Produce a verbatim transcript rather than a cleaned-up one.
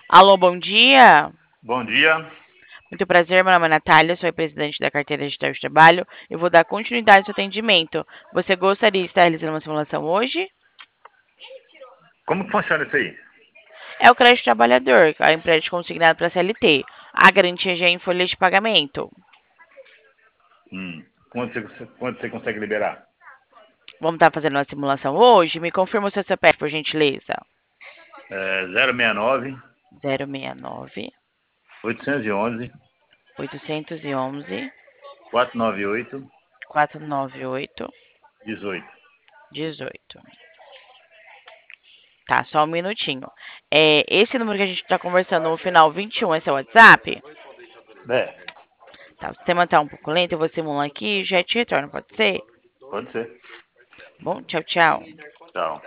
Alô, bom dia. Bom dia. Muito prazer, meu nome é Natália, sou a presidente da carteira digital de trabalho. Eu vou dar continuidade ao seu atendimento. Você gostaria de estar realizando uma simulação hoje? Como que funciona isso aí? É o crédito trabalhador, a empréstimo consignado para a C L T. A garantia já é em folha de pagamento. Hum. Quanto você, quanto você consegue liberar? Vamos estar fazendo uma simulação hoje? Me confirma o seu C P F, por gentileza. É zero seis nove, zero seis nove, oitocentos e onze, oitocentos e onze, quatrocentos e noventa e oito, quatrocentos e noventa e oito, dezoito. dezoito. Tá, só um minutinho. É, esse número que a gente está conversando no final vinte e um é seu WhatsApp? É, Tá, o sistema tá um pouco lento, eu vou simular aqui e já te retorno, pode ser? pode ser. Bom, tchau, tchau. Tchau.